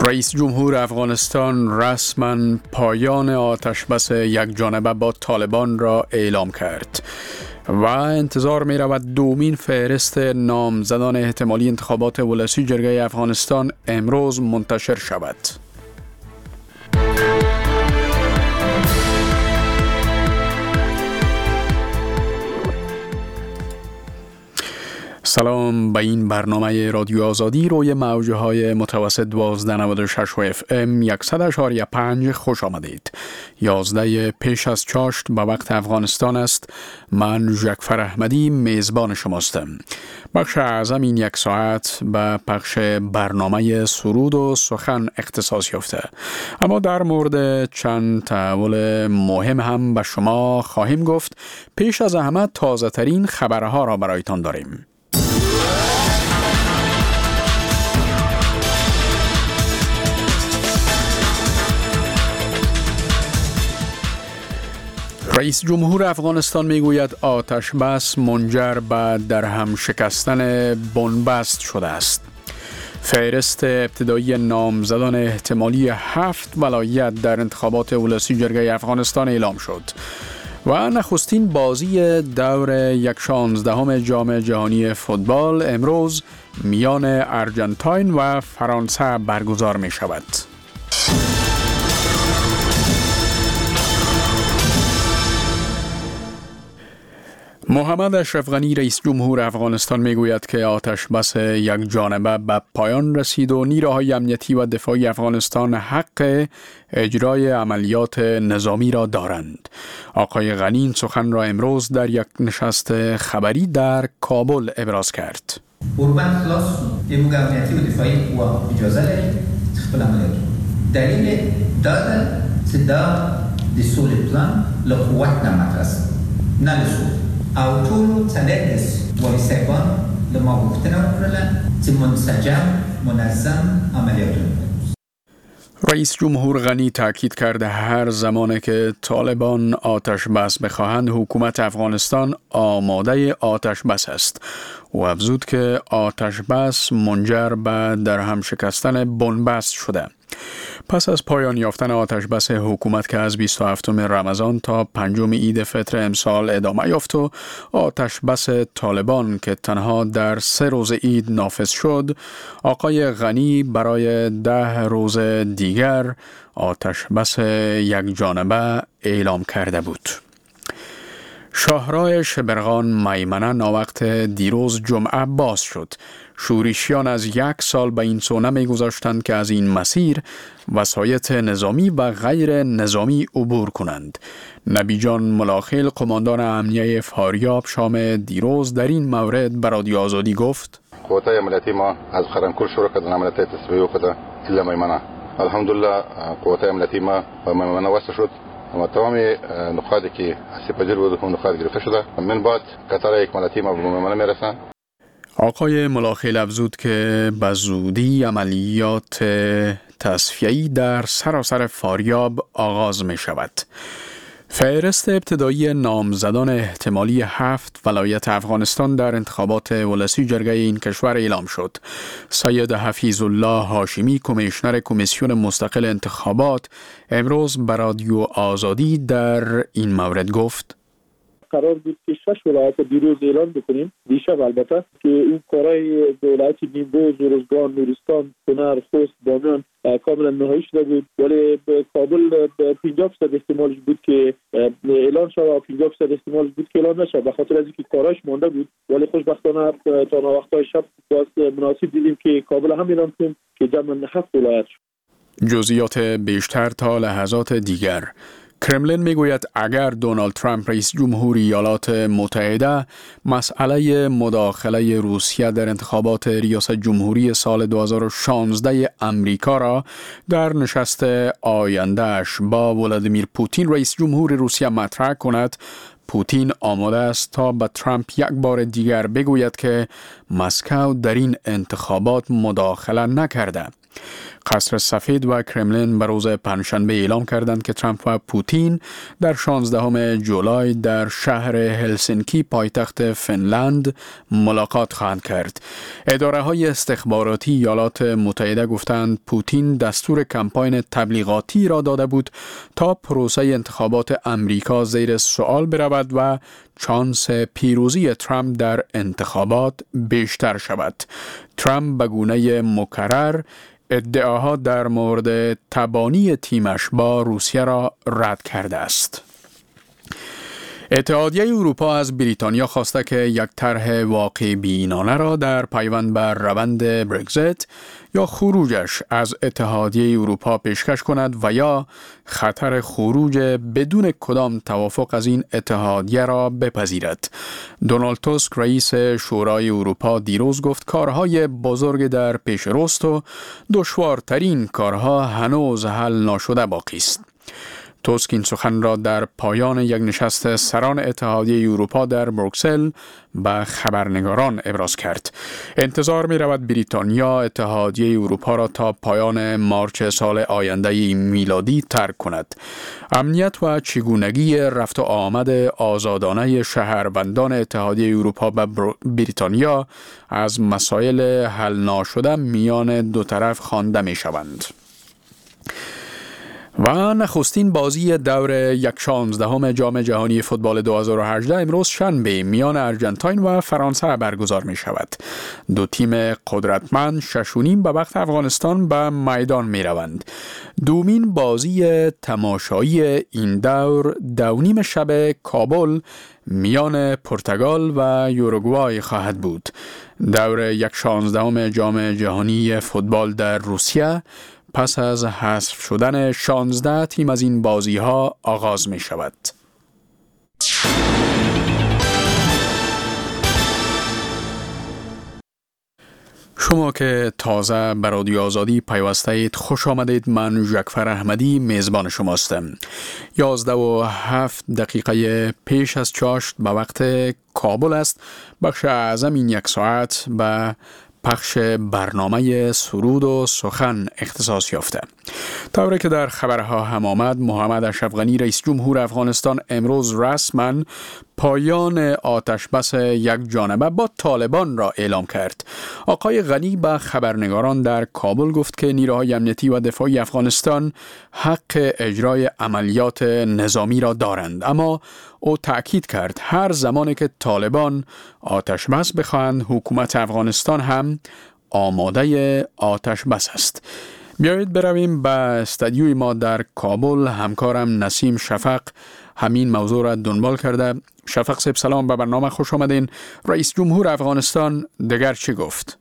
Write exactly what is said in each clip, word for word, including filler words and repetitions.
رئیس جمهور افغانستان رسما پایان آتشبس یک جانبه با طالبان را اعلام کرد و انتظار می رود دومین فهرست نامزدان احتمالی انتخابات ولسی جرگه افغانستان امروز منتشر شود. سلام، به این برنامه رادیو آزادی روی موجه های متوسط دوازده نود و شش و اف ام صد و شش و پنج خوش آمدید. یازده پیش از چاشت به وقت افغانستان است. من جعفر احمدی میزبان شماستم. بخش اعظم این یک ساعت به پخش برنامه سرود و سخن اختصاص یافته، اما در مورد چند تحول مهم هم به شما خواهیم گفت. پیش از همه تازه ترین خبرها را برایتان داریم. رئیس جمهور افغانستان میگوید آتش بس منجر به درهم شکستن بنبست شده است. فهرست ابتدایی نامزدان احتمالی هفت ولایت در انتخابات ولسی جرگه افغانستان اعلام شد و نخستین بازی دور یک شانزدهم جام جهانی فوتبال امروز میان ارژانتین و فرانسه برگزار می شود. محمد اشرف غنی رئیس جمهور افغانستان میگوید که آتش بس یک جانبه به پایان رسید و نیروهای امنیتی و دفاعی افغانستان حق اجرای عملیات نظامی را دارند. آقای غنی این سخن را امروز در یک نشست خبری در کابل ابراز کرد. اوربن خلاص نیروهای امنیتی و دفاعی قوا اجازه دارید خپل عملیات دلیل دادن صدا د سولې پلان له قوت نه مترس نه لسو او ټول څلور وایسایبان له ما غوښتنه وکړله چې منسجم منظم عملیات رئیس جمهور غنی تاکید کرده هر زمانی که طالبان آتش بس بخواهند حکومت افغانستان آماده آتش بس است و افزود که آتش بس منجر به درهم شکستن بنبست شده. پس از پایان یافتن آتش بس حکومت که از بیست و هفتم رمضان تا پنجم عید فطر امسال ادامه یافت و آتش بس طالبان که تنها در سه روز عید نافذ شد، آقای غنی برای ده روز دیگر آتش بس یک جانبه اعلام کرده بود. شاهراه شبرغان میمنه ناوقت دیروز جمعه باز شد. شورشیان از یک سال به این سو نمی‌گذاشتند که از این مسیر وسایط نظامی و غیر نظامی عبور کنند. نبی جان ملاخیل قماندان امنیه فاریاب شام دیروز در این مورد به رادیو آزادی گفت: قوت‌های عملیاتی ما از خرنکول شروع کردن عملیات تصفیه وکړه الا میمنه. الحمدلله قوت‌های عملیاتی ما به میمنه وصل شد و تمام نقاطی که سپجر بود و نقاط گرفته شده. من بعد قطار اکمالاتی ما به میمنه میرسند. آقای ملاخیل افزود که به زودی عملیات تصفیه‌ای در سراسر فاریاب آغاز می شود. فهرست ابتدایی نامزدان احتمالی هفت ولایت افغانستان در انتخابات ولسی جرگه این کشور اعلام شد. سید حفیظ الله هاشمی کمیشنر کمیسیون مستقل انتخابات امروز به رادیو آزادی در این مورد گفت: قرار بود که شش ولایت دیروز اعلان بکنیم، دیشب البته، که این کارهای ولایت نیمروز، روزگان، نورستان، کنر، خوست، بامیان کاملا نهایی شده بود، ولی کابل پنجاه درصد احتمالش بود که اعلان شد و پنجاه درصد احتمالش بود که اعلان نشد، به خاطر از اینکه کاراش مانده بود. ولی خوشبختانه تا وقتای شب باز مناسب دیدیم که کابل هم اعلان کنیم که جمع هفت ولایت شد. جزئیات بیشتر تا لحظات دیگر. کرملین میگوید اگر دونالد ترامپ رئیس جمهور ایالات متحده مسئله مداخله روسیه در انتخابات ریاست جمهوری سال دو هزار و شانزده امریکا را در نشست آیندهش با ولادیمیر پوتین رئیس جمهور روسیه مطرح کند، پوتین آماده است تا به ترامپ یک بار دیگر بگوید که مسکو در این انتخابات مداخله نکرده. قصر سفید و کرملین به روز پنجشنبه اعلام کردند که ترامپ و پوتین در شانزدهم جولای در شهر هلسینکی پایتخت فنلند ملاقات خواهند کرد. اداره های استخباراتی ایالات متحده گفتند پوتین دستور کمپاین تبلیغاتی را داده بود تا پروسه انتخابات امریکا زیر سوال برود و شانس پیروزی ترامپ در انتخابات بیشتر شود. ترامپ به گونه مکرر ادعاها در مورد تبانی تیمش با روسیه را رد کرده است. اتحادیه اروپا از بریتانیا خواسته که یک طرح واقع بینانه را در پیوند بر روند برگزیت یا خروجش از اتحادیه اروپا پیشکش کند و یا خطر خروج بدون کدام توافق از این اتحادیه را بپذیرد. دونالد توسک رئیس شورای اروپا دیروز گفت کارهای بزرگ در پیش روست و دشوارترین کارها هنوز حل نشده باقی است. توسک این سخن را در پایان یک نشست سران اتحادیه اروپا در بروکسل به خبرنگاران ابراز کرد. انتظار می رود بریتانیا اتحادیه اروپا را تا پایان مارچ سال آینده میلادی ترک کند. امنیت و چگونگی رفت و آمد آزادانه شهروندان اتحادیه اروپا به بریتانیا از مسائل حل ناشده میان دو طرف خوانده می شوند. و نخستین بازی دور یک شانزدهم جام جهانی فوتبال دو هزار و هجده امروز شنبه میان ارژانتین و فرانسه برگزار می شود. دو تیم قدرتمند شش و نیم به وقت افغانستان به میدان می روند. دومین بازی تماشایی این دور دو نیم شب کابل میان پرتغال و یوروگوای خواهد بود. دور یک شانزدهم جام جهانی فوتبال در روسیه پس از حذف شدن شانزده تیم از این بازی ها آغاز می شود. شما که تازه به رادیو آزادی پیوسته اید خوش آمدید. من ژکفر احمدی میزبان شماستم. یازده و هفت دقیقه پیش از چاشت به وقت کابل است. بخش اعظم این یک ساعت به پخش برنامه سرود و سخن اختصاص یافته. طوری که در خبرها هم آمد، محمد اشرف غنی رئیس جمهور افغانستان امروز رسما پایان آتش بس یک جانبه با طالبان را اعلام کرد. آقای غنی به خبرنگاران در کابل گفت که نیروهای امنیتی و دفاعی افغانستان حق اجرای عملیات نظامی را دارند، اما او تأکید کرد هر زمانی که طالبان آتش بس بخواهند حکومت افغانستان هم آماده آتش بس است. بیایید برویم به استودیوی ما در کابل. همکارم نسیم شفق همین موضوع را دنبال کرده. شفق صاحب سلام، به برنامه خوش آمدین. رئیس جمهور افغانستان دیگر چی گفت؟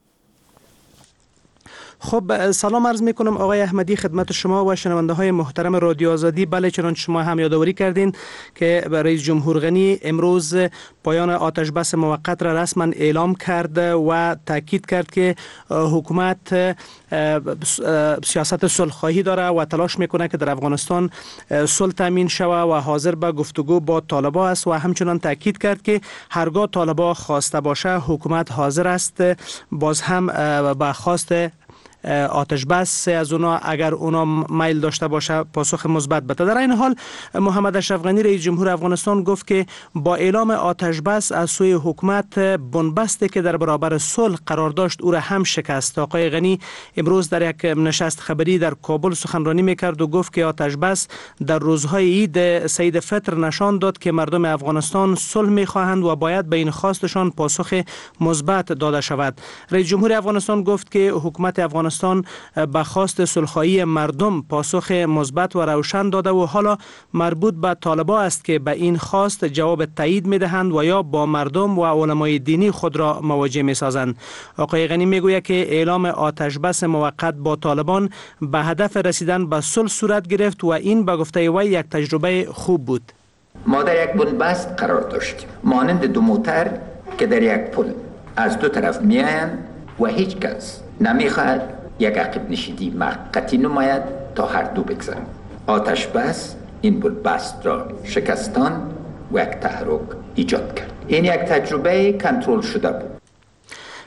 خب سلام عرض می کنم آقای احمدی خدمت شما و شنونده های محترم رادیو آزادی. بله، چنانچه شما هم یادآوری کردین که رئیس جمهور غنی امروز پایان آتش بس موقت را رسما اعلام کرد و تاکید کرد که حکومت سیاست صلح‌خواهی داره و تلاش میکنه که در افغانستان صلح تامین شود و حاضر به گفتگو با طالبان است و همچنان تاکید کرد که هرگاه طالبان خواسته باشه حکومت حاضر است باز هم به خواست آتش بس از اونا اگر اونا میل داشته باشه پاسخ مثبت بده. در این حال محمد اشرف غنی رئیس جمهور افغانستان گفت که با اعلام آتش بس از سوی حکومت بنبستی که در برابر صلح قرار داشت او را هم شکست. آقای غنی امروز در یک نشست خبری در کابل سخنرانی میکرد و گفت که آتش بس در روزهای عید سید فطر نشان داد که مردم افغانستان صلح میخواهند و باید به این خواستشان پاسخ مثبت داده شود. رئیس جمهور افغانستان گفت که حکومت افغانستان به خواست صلح‌خواهی مردم پاسخ مثبت و روشن داده و حالا مربوط به طالبان است که به این خواست جواب تایید میدهند و یا با مردم و علمای دینی خود را مواجه میسازند. آقای غنی میگوید که اعلام آتش بس موقت با طالبان به هدف رسیدن به صلح صورت گرفت و این به گفته وی یک تجربه خوب بود. ما در یک بنبست قرار داشتیم مانند دو موتر که در یک پل از دو طرف میآیند و هیچ کس نمیخواهد یک عقب نشینی موقتی نماید تا هر دو بگذرند. آتش بس این بنبست را شکستان و یک تحرک ایجاد کرد. این یک تجربه کنترل شده بود.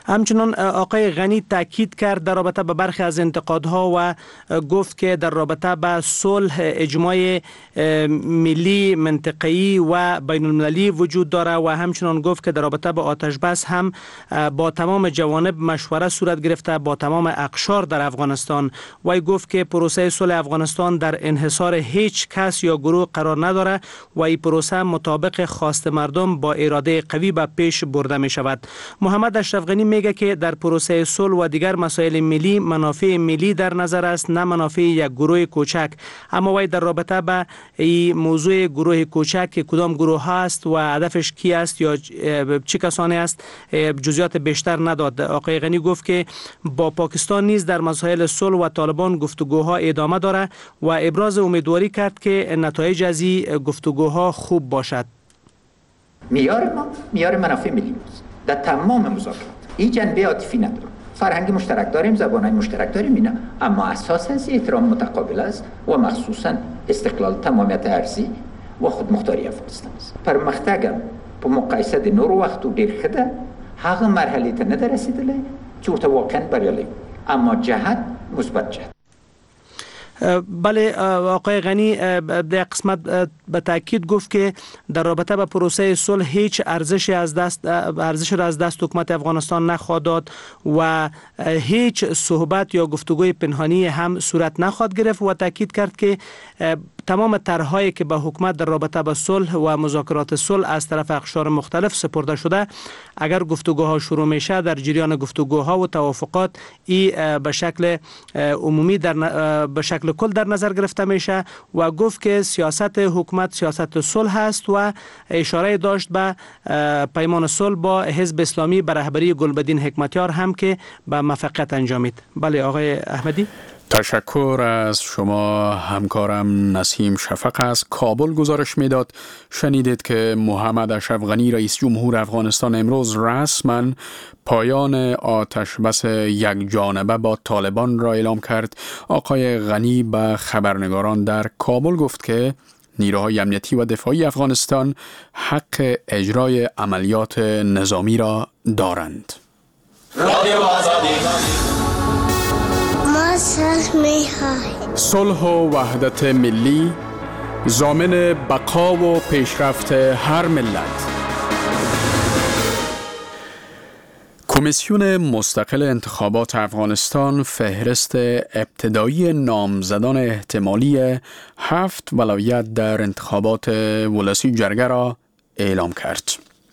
همچنان آقای غنی تاکید کرد در رابطه به برخی از انتقادها و گفت که در رابطه به صلح اجماع ملی، منطقه‌ای و بین المللی وجود داره و همچنان گفت که در رابطه به آتش بس هم با تمام جوانب مشوره صورت گرفته، با تمام اقشار در افغانستان. و گفت که پروسه صلح افغانستان در انحصار هیچ کس یا گروه قرار نداره و این پروسه مطابق خواست مردم با اراده قوی به پیش برده می شود. محمد اشرف غنی میگه که در پروسه صلح و دیگر مسائل ملی منافع ملی در نظر است، نه منافع یک گروه کوچک. اما وی در رابطه به این موضوع گروه کوچک که کدام گروه هست و هدفش کی است یا چه کسانی است جزئیات بیشتر نداد. آقای غنی گفت که با پاکستان نیز در مسائل صلح و طالبان گفتگوها ادامه داره و ابراز امیدواری کرد که نتایج از این گفتگوها خوب باشد. معیار ما معیار منافع ملی است در تمام مذاکرات. این جنبه عاطفی نداره. فرهنگ مشترک داریم، زبانهای مشترک داریم اینا، اما اساس از احترام متقابل است و مخصوصا استقلال، تمامیت ارضی و خودمختاری افغانستان است. پرمختګ په مقایسه د نورو وختو ډیر ښه ده. هغه مرحله ته نه ده رسیدلې چې ورته واقعا بریالی، اما جهت مثبت جهت. بله آقای غنی در قسمت به تاکید گفت که در رابطه با پروسه صلح هیچ ارزشی از دست ارزش را از دست حکومت افغانستان نخواهد داد و هیچ صحبت یا گفتگوی پنهانی هم صورت نخواهد گرفت و تاکید کرد که تمام طرح‌هایی که به حکومت در رابطه با صلح و مذاکرات صلح از طرف اقشار مختلف سپرده شده، اگر گفتگوها شروع میشه در جریان گفتگوها و توافقات ای به شکل عمومی در به شکل کل در نظر گرفته میشه و گفت که سیاست حکومت سیاست صلح است و اشاره داشت به پیمان صلح با حزب اسلامی به رهبری گلبدین حکمتیار هم که به موفقیت انجامید. بله آقای احمدی. تشکر از شما. همکارم نسیم شفق از کابل گزارش میداد. شنیدید که محمد اشرف غنی رئیس جمهور افغانستان امروز رسما پایان آتش بس یک جانبه با طالبان را اعلام کرد. آقای غنی به خبرنگاران در کابل گفت که نیروهای امنیتی و دفاعی افغانستان حق اجرای عملیات نظامی را دارند. رادیو آزادی. صلح و وحدت ملی ضامن بقا و پیشرفت هر ملت. کمیسیون مستقل انتخابات افغانستان فهرست ابتدایی نامزدان احتمالی هفت ولایت در انتخابات ولسی جرگه را اعلام کرد.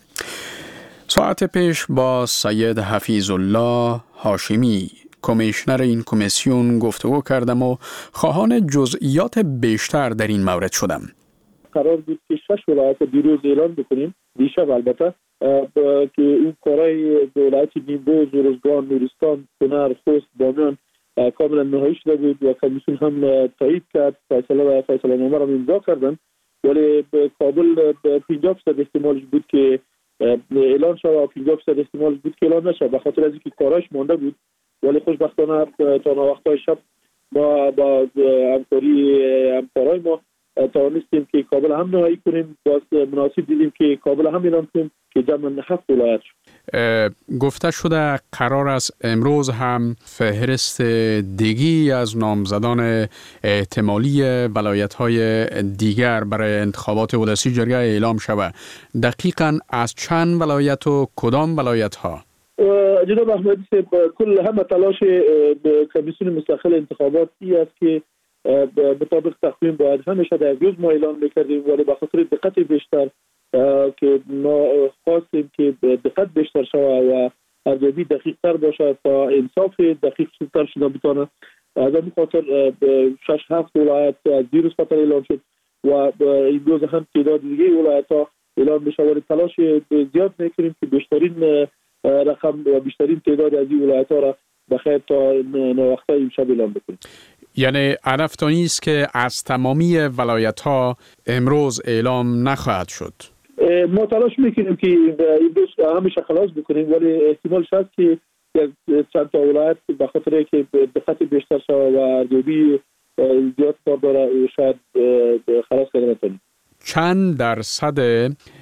ساعت پیش با سید حفیظ الله هاشمی کمیشنر این کمیسیون گفتگو کردم و خواهان جزئیات بیشتر در این مورد شدم. قرار بود که شش ولایت دیروز اعلام بکنیم، دیشب البته، که اون کارهای ولایت نیمروز، روزگان، نورستان، کنر، خوست، بامیان کاملا نهایی شده بود و کمیسیون هم تایید کرد، فیصله و فیصله نامه را امضا کردن. ولی کابل پنجاه درصد احتمالش بود که اعلان شد و پنجاه درصد احتمالش بود که اعلان نشد، به خاطر از اینکه کاراش مانده بود. ولی خوشبختانه تا وقتای شب با با همکاری همکارای ما توانستیم که کابل هم نهایی کنیم. باز مناسب دیدیم که کابل هم اعلام کنیم که جمع هفت ولایت شد. گفته شده قرار است امروز هم فهرست دیگی از نامزدان احتمالی ولایت‌های دیگر برای انتخابات ولسی جرگه اعلام شود. دقیقاً از چند ولایت و کدام ولایت‌ها؟ جناب احمدی صاحب، کل همه تلاش کمیسیون مستقل انتخابات ای است که مطابق تقویم باید همیشه در روز ما اعلان میکردیم، ولی به خاطر دقت بیشتر که ما خواستیم که دقت بیشتر شود و ارزیابی دقیق تر باشد تا انصاف دقیق تر شده بتانه. از این خاطر شش هفت ولایت از دیروز خاطر اعلام شد و این روز هم تعداد دیگه ولایت ها اعلام میشه، ولی تلاش زیاد میکنیم که بیشترین رقم و بیشترین تعداد از این ولایت ها را بخیر تا نوخته امشب اعلام بکنیم. یعنی هدف تا نیست که از تمامی ولایت ها امروز اعلام نخواهد شد؟ ما تلاش میکنیم که این روز همیشه خلاص بکنیم، ولی احتمال هست که چند تا ولایت به خاطر که دقت بیشتر شود و ارزیابی زیاد کار داره شاید خلاص کنیم. چند درصد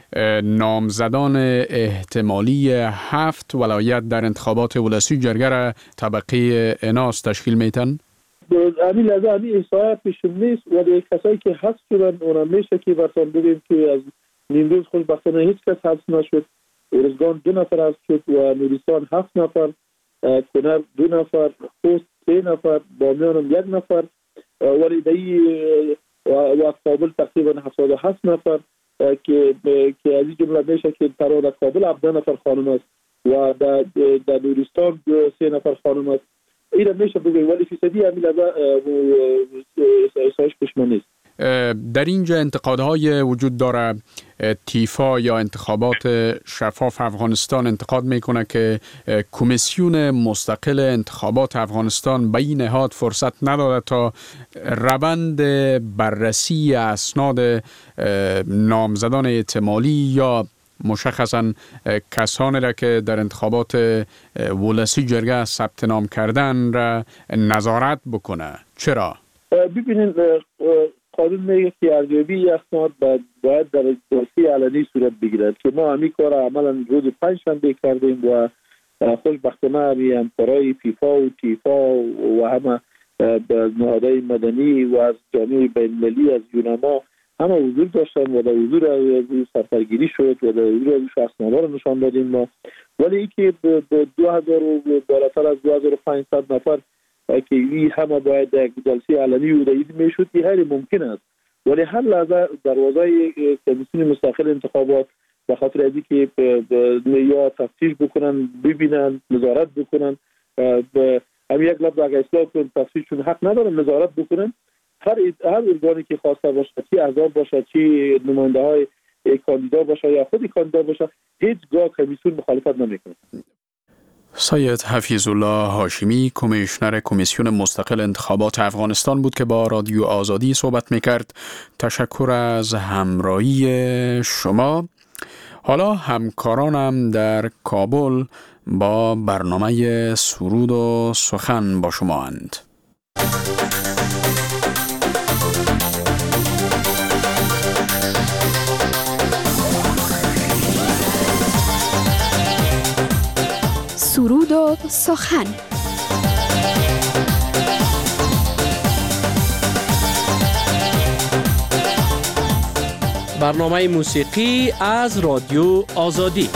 نامزدان احتمالی هفت ولایت در انتخابات ولسی جرگه را طبقه اناس تشکیل میتن؟ همین لحظه همین احصایه پیشم نیست ولی کسایی که حذف شدن اونم میشه که برسان بگیم که از نیمروز خوشبختانه هیچ کس حذف نشد. ارزگان دو نفر حذف شد و نوریستان هفت نفر، کنر دو نفر، خوست سه نفر، بامیان هم یک نفر، ولی دایی و کابل تقریبا هفتاد و هفت نفر که که از این جمله میشه که ترانه کابل هفده نفر خانم است و در در نوریستان سه نفر خانم است. این میشه بگیم ولی فیصدی همین لحظه احصایش پشمان نیست. در اینجا انتقادهای وجود داره. تیفا یا انتخابات شفاف افغانستان انتقاد میکنه که کمیسیون مستقل انتخابات افغانستان به این نهاد فرصت نداده تا روند بررسی اسناد نامزدان احتمالی یا مشخصا کسانی را که در انتخابات ولسی جرگه ثبت نام کردن را نظارت بکنه. چرا؟ ببینید قانون میگه که ارزیابی اسناد باید در جلسه علنی صورت بگیرد که ما همین کار عملا روز پنجشنبه کردیم و خوشبختانه همین همکارای فیفا و تیفا و همه نهادهای مدنی و از جامعه بین‌المللی از یونما همه حضور داشتن و در حضور سرپرگیری شد و در حضور اسنادها رو نشان دادیم ما. ولی این که دو هزار و بالاتر از دو هزار و پانصد نفر که این همه باید در جلسه علنی و رئیس میشد این غیر ممکن است. ولی هر لحظه دروازه کمیسیون مستقل انتخابات به خاطر از اینکه یا تفتیش بکنن، ببینن، نظارت بکنن، همین یک لحظه اگر اصلاح کنن تفتیششون حق ندارن نظارت بکنن. هر هر ارگانی که خواسته باشه، چی احزاب باشه، چی نماینده های کاندیدا باشه یا خودی کاندیدا باشه، هیچگاه کمیسیون مخالفت نمیکنه. سید حفیظ الله هاشمی کمیشنر کمیسیون مستقل انتخابات افغانستان بود که با رادیو آزادی صحبت میکرد. تشکر از همراهی شما. حالا همکارانم در کابل با برنامه سرود و سخن با شما اند. سرود و سخن. برنامه موسیقی از رادیو آزادی.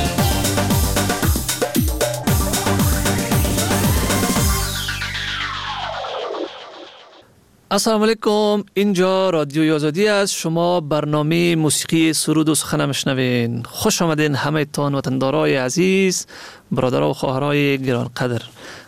السلام علیکم، اینجا رادیو آزادی است. شما برنامه موسیقی سرود و سخن میشنوین. خوش آمدین همه تان وطندارای عزیز، برادرها و خواهرای گرانقدر.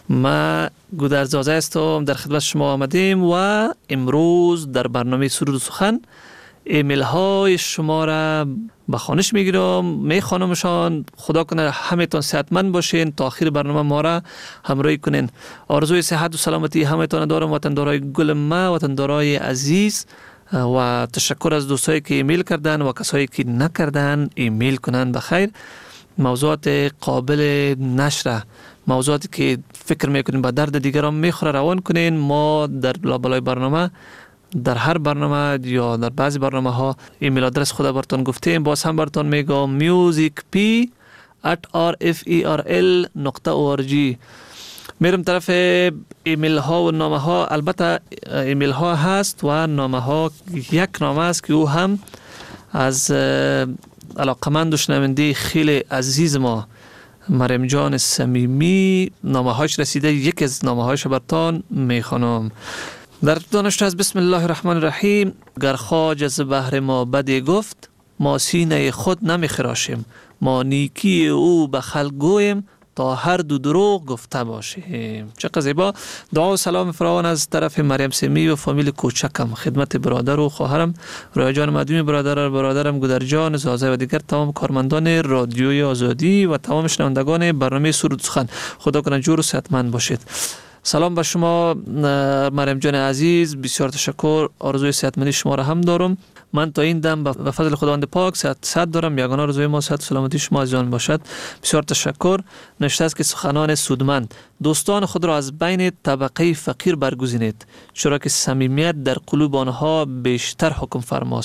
ما گودرزازه هستم، در خدمت شما آمدیم و امروز در برنامه سرود و سخن ایمیل های شما را به خوانش میگیرم، میخوانمشان. خدا کنه همه تان صحتمند باشین، تا آخر برنامه ما را همراهی کنین. آرزوی صحت و سلامتی همه تان دارم، وطندارای گل ما، وطندارای عزیز، و تشکر از دوستایی که ایمیل کردن و کسایی که نکردن ایمیل کنن. بخیر، موضوعات قابل نشر، موضوعاتی که فکر میکنین به درد دیگران میخوره روان کنین. ما در لابلای برنامه، در هر برنامه یا در بعضی برنامه ها ایمیل آدرس خود براتون گفتیم. باز هم براتون میگم میوزیک پی ات آر اف ای آر ال نقطه او آر جی. میرم طرف ایمیل ها و نامه ها. البته ایمیل ها هست و نامه ها. یک نامه است که او هم از علاقمند و شنونده خیلی عزیز ما مریم جان صمیمی نامه هاش رسیده. یک از نامه هاش براتون میخوانم. در دانشته از بسم الله الرحمن الرحیم. گر خواجه از بهر ما بدی گفت، ما سینه خود نمیخراشیم. ما نیکی او به خلق گویم، تا هر دو دروغ گفته باشیم. چقدر زیبا. دعا و سلام فراوان از طرف مریم سمی و فامیل کوچکم خدمت برادر و خواهرم رویا جان مدومی، برادر برادرم گودر جان زازه و دیگر تمام کارمندان رادیوی آزادی و تمام شنوندگان برنامه سرود سخن. خدا کنه جور و صحتمند باشید. سلام به شما مریم جان عزیز، بسیار تشکر. آرزوی صحتمندی شما را هم دارم. من تا این دم به فضل خداوند پاک صحت صحت دارم. یگانه آرزوی ما صحت و سلامتی شما از جان باشد. بسیار تشکر. نشته است که سخنان سودمند. دوستان خود را از بین طبقه فقیر برگزینید، چرا که صمیمیت در قلوب آنها بیشتر حکم فرماست.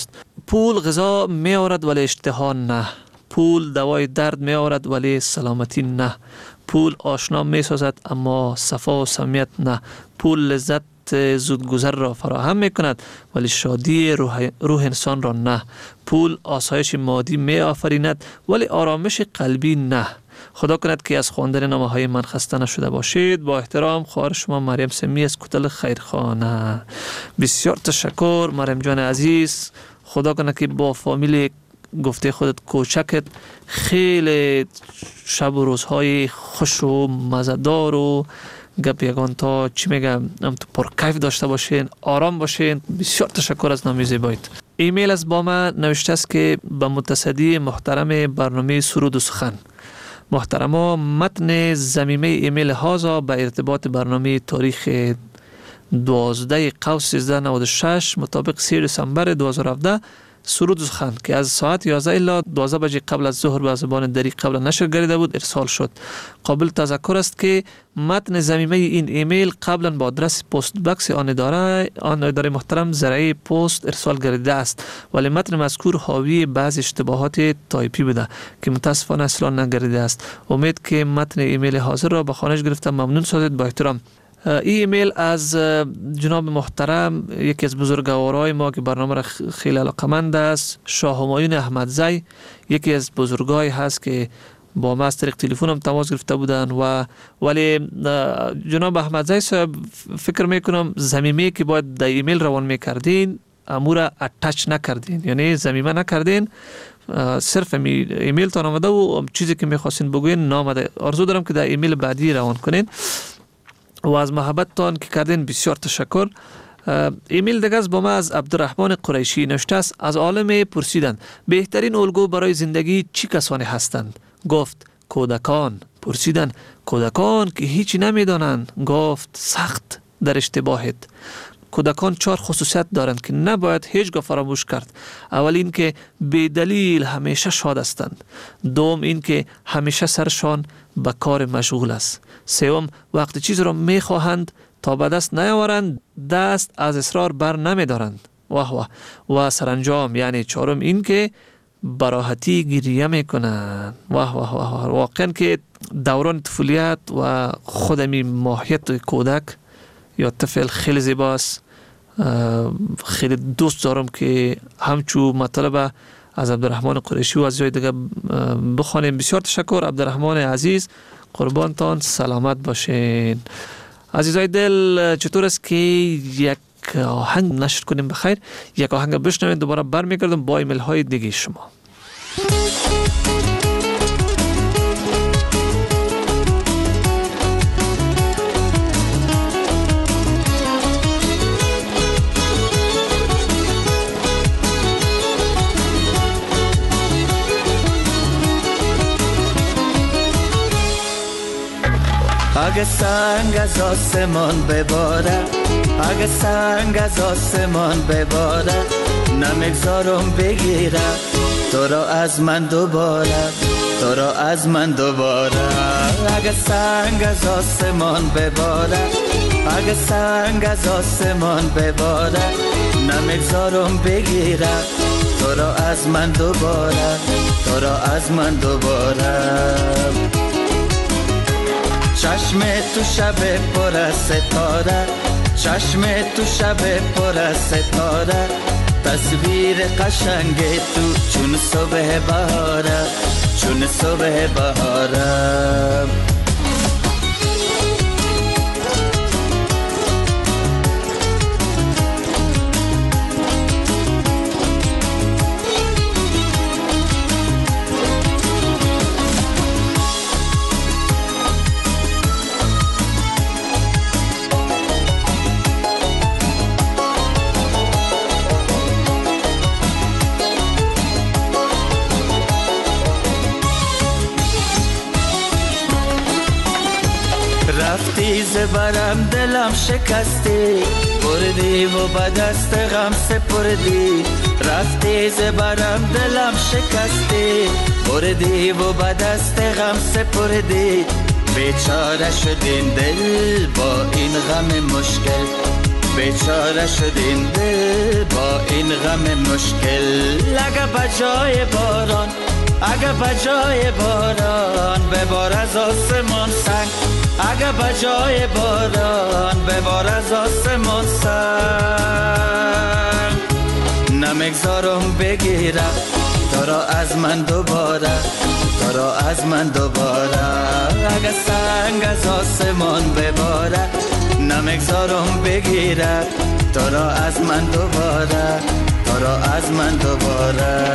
پول غذا می آورد ولی اشتها نه. پول دوای درد می آورد ولی سلامتی نه. پول آشنا می سازد اما صفا و صمیمیت نه. پول لذت زودگذر را فراهم می کند ولی شادی روح, روح انسان را نه. پول آسایش مادی می آفریند ولی آرامش قلبی نه. خدا کند که از خواندن نامه های من خسته نشده باشید. با احترام خواهر شما مریم سمی از کتل خیرخانه. بسیار تشکر مریم جان عزیز. خدا کنه که با فامیل گفته خودت کوچکت خیلی شب و روزهای خوش و مزدار و گپ یگان تا چی میگم هم تو پرکیف داشته باشین، آرام باشین. بسیار تشکر از نامی زیبایت. ایمیل از با من نوشته است که به متصدی محترم برنامه سرود و سخن. محترما، متن ضمیمه ایمیل هازا به ارتباط برنامه تاریخ دوازده قوس سیزده نود و شش مطابق سه دسامبر دو هزار و هفده سرود و سخن که از ساعت یازده الی دوازده بجه قبل از ظهر به زبان دری قبل نشر گردیده بود ارسال شد. قابل تذکر است که متن ضمیمه این ایمیل قبلا با آدرس پست باکس آن اداره آن اداره محترم زرعی پست ارسال گردیده است ولی متن مذکور حاوی بعض اشتباهات تایپی بوده که متاسفانه اصلاح نگردیده است. امید که متن ایمیل حاضر را به خانش گرفته ممنون سازید. با احترام. ای ایمیل از جناب محترم یکی از بزرگوارای ما که برنامه را خیلی علاقمند است، شاه همایون احمدزی، یکی از بزرگای هست که با ما از طریق تلفن هم تماس گرفته بودن و ولی جناب احمدزی صاحب فکر میکنم ضمیمه که باید در ایمیل روان میکردین امور اتچ نکردین، یعنی ضمیمه نکردین، صرف ایمیل تا آمده و چیزی که میخواستین بگوین نامده. آرزو دارم که در ایمیل بعدی روان کنین و از محبتتان که کردین بسیار تشکر. ایمیل دیگه از با ما از عبدالرحمن قریشی نوشته است. از عالم پرسیدند بهترین الگو برای زندگی چی کسانی هستند؟ گفت کودکان. پرسیدند کودکان که هیچی نمیدانند؟ گفت سخت در اشتباهت. کودکان چهار خصوصیت دارند که نباید هیچگاه فراموش کرد. اول این که بی دلیل همیشه شاد هستند. دوم این که همیشه سرشان به کار مشغول است. سوم وقتی چیز را میخواهند تا به دست نیاورند دست از اصرار بر نمیدارند. واه واه. و سرانجام یعنی چهارم این که براحتی گریه میکنند. واه واه واه. واقعا که دوران طفولیت و خودمی ماهیت کودک یا طفل خیلی زیباست. خیلی دوست دارم که همچو مطلب از عبدالرحمن قریشی و از جای دیگه بخوانیم. بسیار تشکر عبدالرحمن عزیز، قربانتان، سلامت باشین. عزیزای دل، چطور است که یک آهنگ نشر کنیم بخیر؟ یک آهنگ بشنویم، دوباره برمیگردم با ایمیل های دیگه شما. اگه سنگ از آسمان بباره، اگه سنگ از آسمان بباره، نمیگذارم بگیره تو را از من دوباره، تو را از من دوباره. اگه سنگ از آسمان بباره، اگه سنگ از آسمان بباره، نمیگذارم بگیره تو را از من دوباره، تو را از من دوباره. چشم تو شب پر از ستاره، چشم تو شب پر از ستاره، تصویر قشنگ تو چون صبح بهاره، چون صبح بهاره. رفتی زبرم دلم شکستی، بردی و به دست غم سپردی. رفتی زبرم دلم شکستی، بردی و به دست غم سپردی. بیچاره شد این دل با این غم مشکل، بیچاره شد این دل با این غم مشکل. اگه بجای باران اگه بجای باران ببار از آسمان سنگ، اگه بجای باران ببار از آسمان سنگ. نمیگذارم بگیرم تو را از من دوباره، تو را از من دوباره. اگه سنگ از آسمان بباره نمیگذارم بگیره تو را از من دوباره، تو را از من دوباره.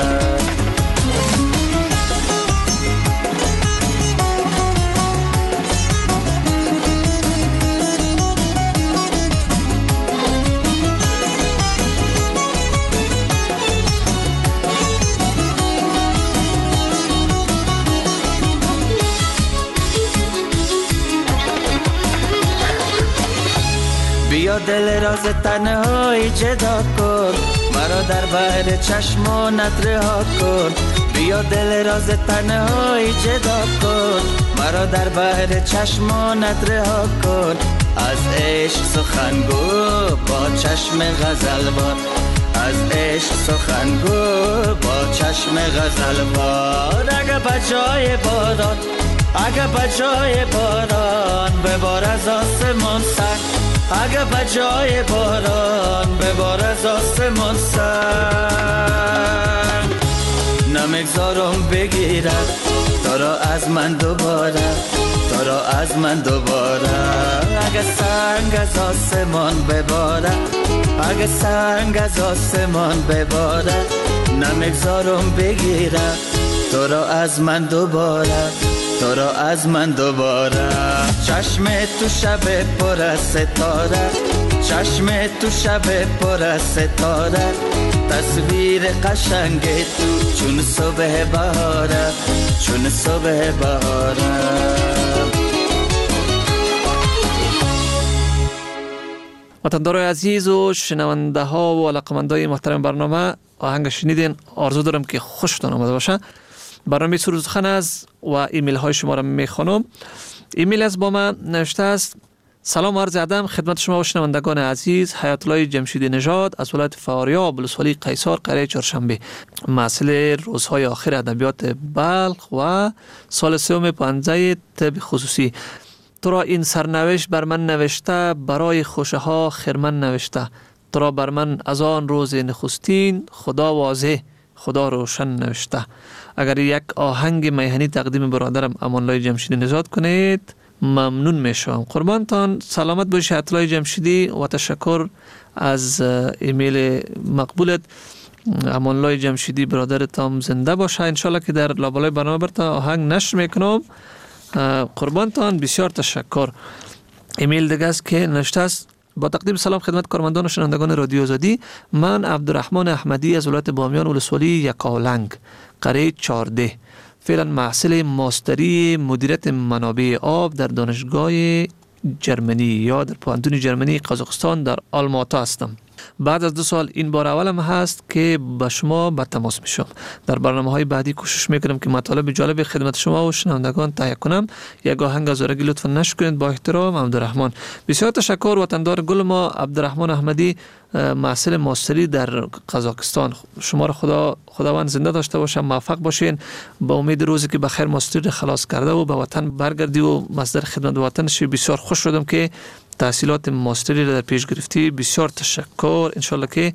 بیا دل راز تنهایی جدا کن، مرا در بحر چشمانت رها کن. بیا دل راز تنهایی جدا کن، مرا در بحر چشمانت رها کن. از عشق سخنگو با چشم غزلوار، از عشق سخنگو با چشم غزلوار. اگه بجای باران اگه بجای باران ببار از آسمان سنگ، اگه بجای باران ببار از آسمان سنگ. نمیگذارم بگیرم تو را از من دوباره، تو را از من دوباره. اگه سنگ از آسمان بباره، اگه سنگ از آسمان بباره نمیگذارم بگیرم تو را از من دوباره، تو را از من دوباره. چشم تو شب پر از ستاره، چشم تو شب پر از ستاره. تصویر قشنگ تو چون صبح بهاره، چون صبح بهاره. وطندارای عزیز و شنونده ها و علاقمندای محترم برنامه، آهنگ شنیدین. آرزو دارم که خوشتان آمده باشه. برنامه سرود سخن است و ایمیل های شما را میخوانم. ایمیل از با من نوشته است: سلام عرض ادب خدمت شما و شنوندگان عزیز. حیات الله جمشیدی نژاد از ولایت فاریاب ولسوالی قیصر قریه چهارشنبه، محصل روزهای آخر ادبیات بلخ و سال سوم پانزده طب خصوصی. تو را این سرنوشت بر من نوشته، برای خوشه ها خرمن نوشته. تو را بر من از آن روز نخستین، خدا واضح خدا روشن نوشته. اگر یک آهنگ میهنی تقدیم برادرم امان الله جمشیدی نژاد کنید ممنون میشم. قربانتان. سلامت باشی حیات الله جمشیدی و تشکر از ایمیل مقبولت. امان الله جمشیدی برادرتم زنده باشه. انشالله که در لابلای برنامه برتا آهنگ نشر میکنم. قربانتان بسیار تشکر. ایمیل دیگه است که نوشته است: با تقدیم سلام خدمت کارمندان و شنوندگان رادیو آزادی، من عبدالرحمن احمدی از ولایت بامیان ولسوالی یکاولنگ قریه چهارده، فعلا محصل ماستری مدیریت منابع آب در دانشگاه جرمنی یا در پوهنتون جرمنی قزاقستان در آلماتا هستم. بعد از دو سال این بار اولم هست که با شما به تماس میشم. در برنامه های بعدی کوشش میکنم که مطالب جالب خدمت شما و شنوندگان تهیه کنم. یک آهنگ از آرگی لطفا نشر کنید. با احترام عبدالرحمن. بسیار تشکر. وطندار گل ما عبدالرحمن احمدی، محصل ماستری در قزاقستان. شما را خدا خداوند زنده داشته باشه، موفق باشین. با امید روزی که بخیر ماستری خلاص کرده و به وطن برگردی و مصدر خدمت وطن شی. بسیار خوش شدم که تحصیلات ماستری را در پیش گرفتی. بسیار تشکر. انشالله که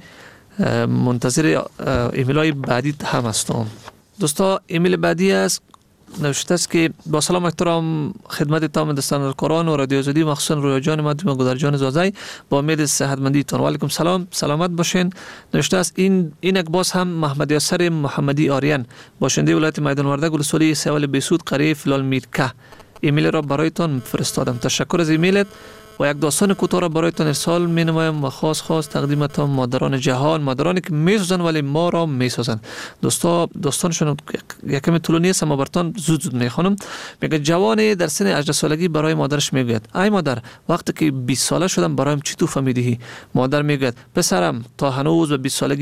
منتظر ایمیل های بعدی هم هستم. دوستا ایمیل بعدی است. نوشته است که با سلام احترام خدمت تمام دستاندارکاران و رادیو آزادی، مخصوصا رویا جان مدیم و گودر جان زازای، با امید صحتمندی تان. و علیکم سلام، سلامت باشین. نوشته است این این یک باز هم محمد یاسر محمدی آریان، باشنده ولایت میدان وردک ولسوالی سوال بیسود قریه فلال میرکه. ایمیل را برایتان فرستادم. تشکر از ایمیلت. و یک داستان کوتاه را برایتان ارسال می نمایم و خاص خاص تقدیمتان مادران جهان، مادرانی که می سازن ولی ما را می سازن. دوستا داستانشون یکم طولانی است اما براتون زود زود می خوانم. میگه جوانی در سن هجده سالگی برای مادرش میگوید: ای مادر، وقتی که بیست ساله شدم برایم چی تحفه میدهی؟ مادر میگوید: پسرم، تا هنوز به بیست سالگی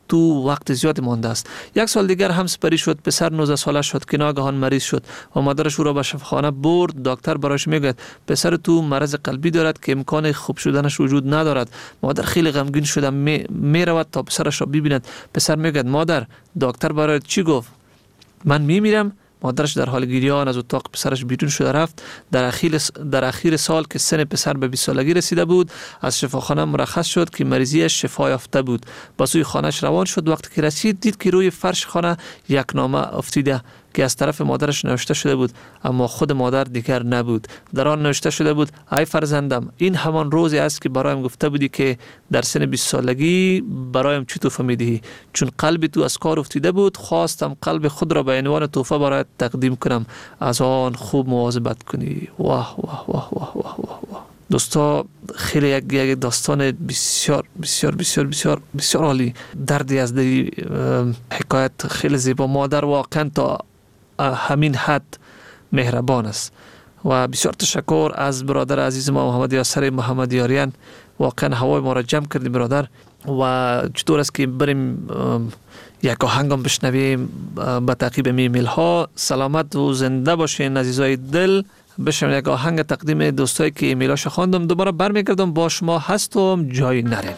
تو وقت زیاد مانده است. یک سال دیگر هم سپری شد. پسر نوزده ساله شد که ناگهان مریض شد و مادرش او را به شفاخانه برد. دکتر برایش میگوید پسر تو مرض قلبی دارد که امکان خوب شدنش وجود ندارد. مادر خیلی غمگین شده می, می رود تا پسرش را ببیند. پسر میگوید مادر دکتر برای چی گفت؟ من میمیرم. مادرش در حال گریان از اتاق پسرش بیرون شده رفت. در اخیر در اخیر سال که سن پسر به بیست سالگی رسیده بود از شفاخانه مرخص شد که مریضیش شفا یافته بود. با سوی خانهش روان شد. وقتی که رسید دید که روی فرش خانه یک نامه افتیده که از طرف مادرش نوشته شده بود، اما خود مادر دیگر نبود. در آن نوشته شده بود ای فرزندم، این همان روزی است که برایم گفته بودی که در سن بیست سالگی برایم چی تحفه میدهی. چون قلب تو از کار افتیده بود خواستم قلب خود را به عنوان تحفه برایت تقدیم کنم، از آن خوب مواظبت کنی. واه واه واه واه واه واه واه. دوستا خیلی یک یک داستان بسیار بسیار بسیار بسیار بسیار عالی. دردی از دی حکایت خیلی زیبا. مادر واقعا تا همین حد مهربان است و بسیار تشکر از برادر عزیز ما محمد یاسر محمد یاریان. واقعا هوای ما را جمع کردیم برادر. و چطور است که بریم یک آهنگم بشنویم به تعقیب ایمیل ها. سلامت و زنده باشین عزیزای دل. بشم یک آهنگ تقدیم دوستایی که ایمیلاش خواندم. دوباره برمیگردم با شما هستم، جای نرین.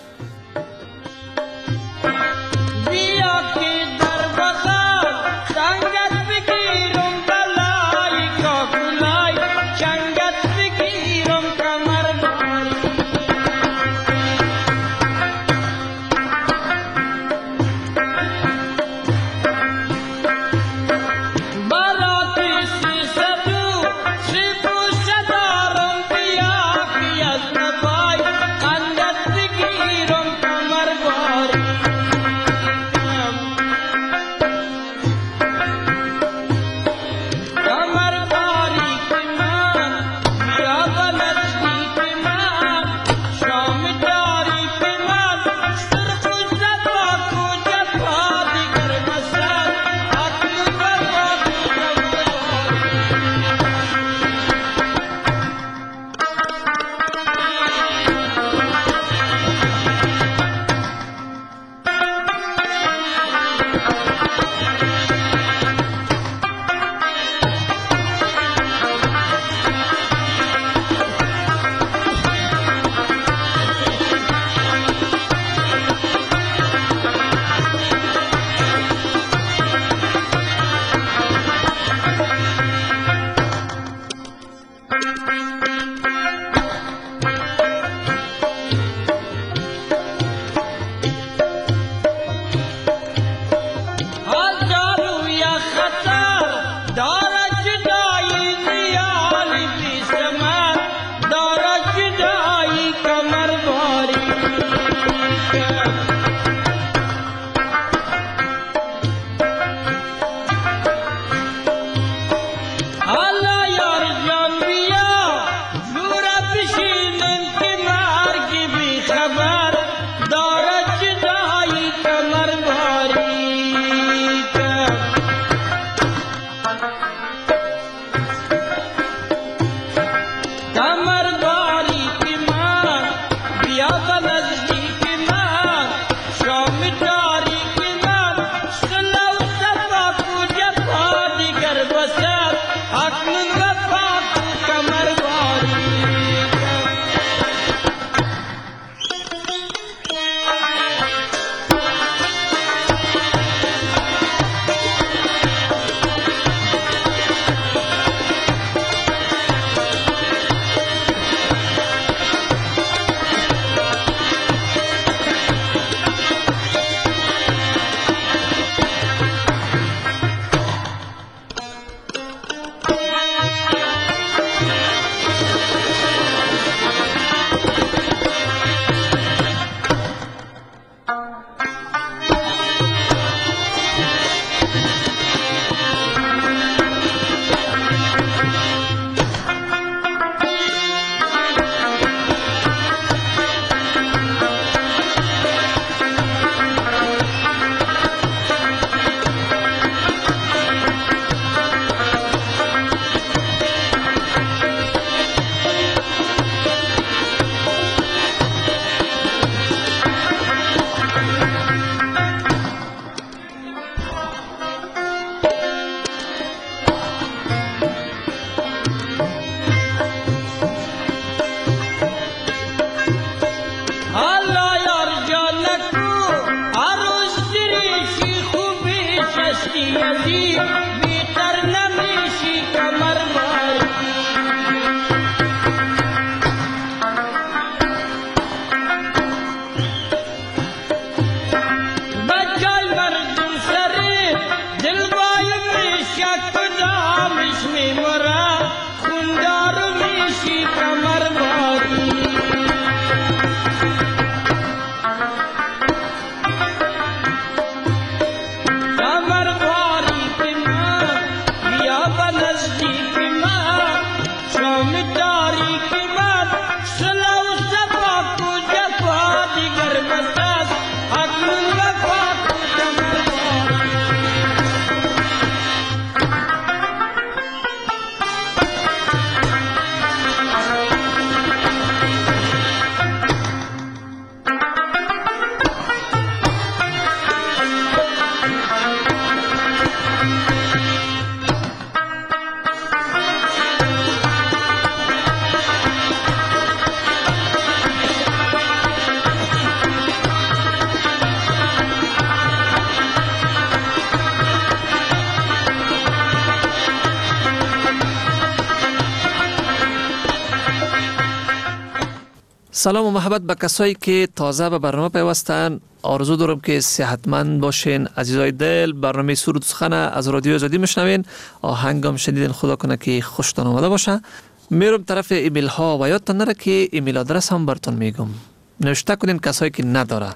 سلام و محبت به کسایی که تازه به برنامه پیوستن. آرزو دارم که صحتمند باشین. عزیزای دل، برنامه سرود سخن از رادیو آزادی میشنوین. آهنگم شنیدین، خدا کنه که خوشتون آمده باشه. میرم طرف ایمیل ها و یادتان نره که ایمیل آدرس هم براتون میگم. نوشته کنین کسایی که نداره.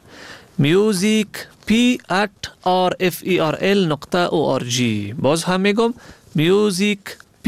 music p at r f e r l نقطه o r g. باز هم میگم music p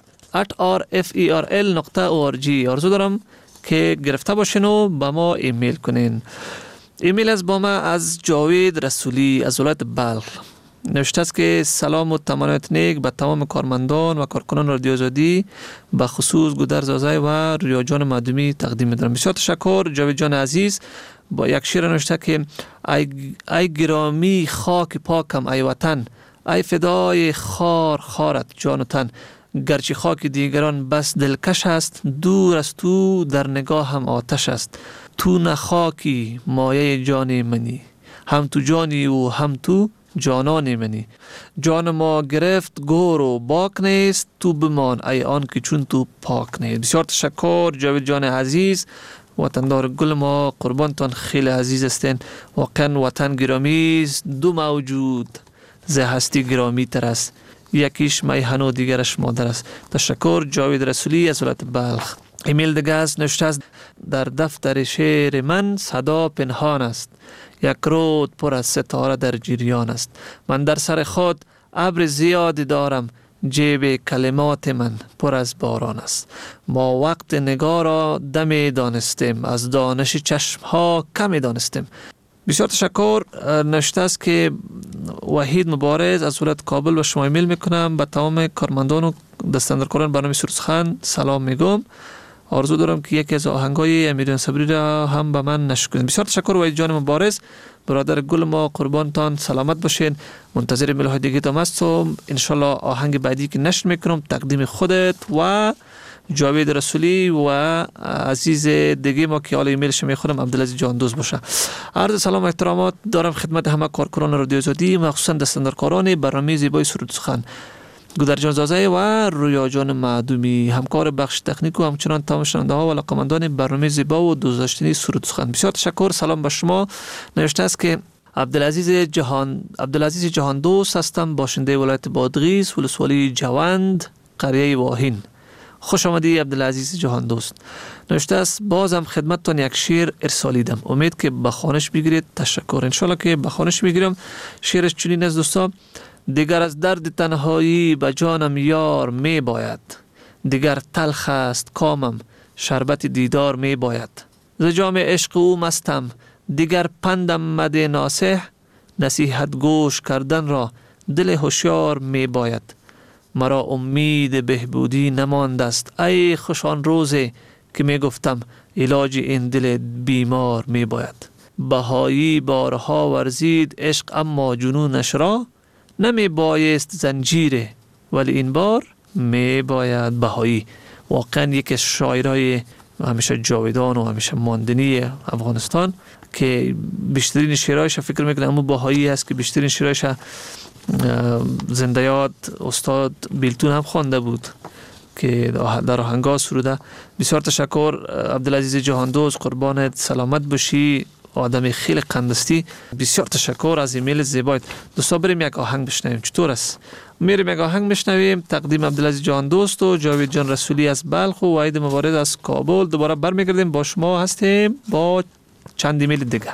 at r f e r l نقطه o r g. آرزو دارم که گرفته باشین و با ما ایمیل کنین. ایمیل از با ما از جاوید رسولی از ولایت بلخ. نوشته است که سلام و تمنیت نیک به تمام کارمندان و کارکنان رادیو آزادی، به خصوص گودر زازای و رویا جان مادومی تقدیم می‌دارم. بسیار تشکر جاوید جان عزیز. با یک شعر نوشته که ای, ای گرامی خاک پاکم ای وطن، ای فدای خار خارت جان و تن، گرچه خاک دیگران بس دلکش است، دور از تو در نگاه هم آتش است. تو نه خاکی مایه جان منی، هم تو جانی و هم تو جانان منی. جان ما گرفت گور و باک نیست، تو بمان ای آن که چون تو پاک نیست. بسیار تشکر جاوید جان عزیز. وطندار گل ما، قربانتان خیلی عزیز استین. واقعا وطن گرامی است. دو موجود زه هستی گرامی تر است، یکیش میهن و دیگرش مادر است. تشکر جاوید رسولی از ولایت بلخ. ایمیل دیگه است نوشته است در دفتر شعر من صدا پنهان است، یک رود پر از ستاره در جریان است. من در سر خود ابر زیادی دارم، جیب کلمات من پر از باران است. ما وقت نگاه را دمی دانستیم، از دانش چشم ها کمی دانستیم. بسیار تشکر. نوشته است که وحید مبارز از ولایت کابل و شما ایمیل میکنم. به تمام کارمندان و دستاندرکاران برنامه سرود سخن سلام میگم. آرزو دارم که یکی از آهنگای امیران صبری را هم به من نشر کنید. بسیار تشکر وحید جان مبارز، برادر گل ما، قربانتان سلامت باشین. منتظر ایمیل های دیگه تام هستم. ان شاء الله آهنگ بعدی که نشر میکنم تقدیم خودت و جاوید رسولی و عزیز دیگه ما که حالا ایمیلش میخورم عبدالعزیز جهاندوست باشه. عرض سلام و احترامات دارم خدمت همه کارکنان رادیو آزادی، مخصوصا دستاندرکاران برنامه زیبای سرود سخن، گودر جان زازای و رویا جان معدومی، همکار بخش تکنیک و همچنان تمام شنونده ها و علاقه‌مندان برنامه زیبا و دوست داشتنی سرود سخن. بسیار تشکر. سلام به شما. نوشته است که عبدالعزیز جهان عبدالعزیز جهاندوست هستم، باشنده ولایت بادغیس، ولسوالی جوند، قریه واهین. خوش آمدی عبدالعزیز جهاندوست. نوشته است بازم خدمتتان یک شعر ارسالیدم، امید که به خوانش بگیرید. تشکر. ان شاء الله که به خوانش میگیرم. شعرش چنین است دوستا: دیگر از درد تنهایی به جانم یار می باید، دیگر تلخ است کامم شربت دیدار می باید. ز جام عشق او مستم، دیگر پندم مده ناصح، نصیحت گوش کردن را دل هوشیار می باید. مرا امید بهبودی نمانده است، ای خوشان روزی که می گفتم علاج این دل بیمار می باید. بهایی بارها ورزید عشق اما جنونش را، نمی بایست زنجیره ولی این بار می باید. بهایی واقعا یک از شاعرای همیشه جاودان و همیشه ماندنی افغانستان که بیشترین شعرهایش فکر میکنم اما بهایی است که بیشترین شعرهایش زنده یاد استاد بیلتون هم خوانده بود که در آهنگا سروده. بسیار تشکر عبدالعزیز جهاندوست، قربانت، سلامت باشی، آدم خیلی قندستی. بسیار تشکر از ایمیل زیبایت. دوستا بریم یک آهنگ بشنویم، چطور است؟ میریم یک آهنگ بشنویم. تقدیم عبدالعزیز جهاندوست و جاوید جان رسولی از بلخ و وحید مبارز از کابل. دوباره برمیگردیم با شما هستیم با چند ایمیل دیگه.